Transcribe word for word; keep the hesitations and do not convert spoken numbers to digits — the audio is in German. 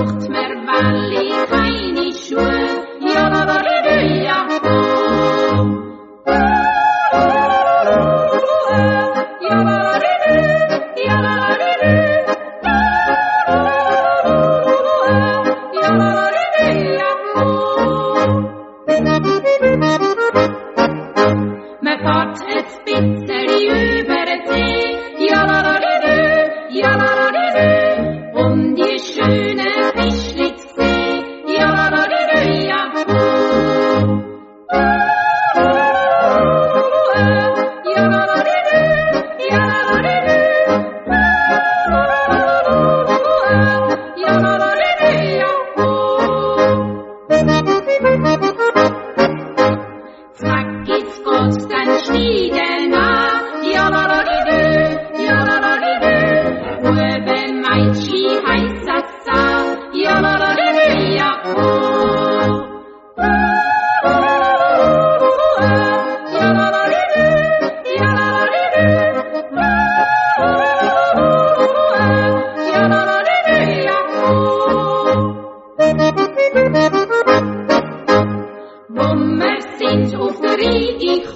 braucht mer Walli keine Schuhe. Ja, la, la, la, la, ja, oh. Ja, la, la, la, la, ja, la, la, la, la. Ja, la, la, la, la, ja, oh. Me fahrt et Spitzeli über den See. Ja, la, la, la, la, ja, la, la, la, la. Um die schöne Fischli zu sehen. Ja, la, la, la, la, ja, oh. Ja, la, la, la, la, ja, la, la, la, la. Ja, la, la, la, la, ja, oh. Zack, jetzt geht's dann Stiegen nach. Ja, la, la, la, la, ja, la, la, la, la. Oben mein Ski heißt das da. Ja, la, la, la, la, ja, oh. Ja, la, la, la, la, ja, la, la, la, la. Ja, la, la, la, la, ja, oh. Wo wir sind auf der Rigi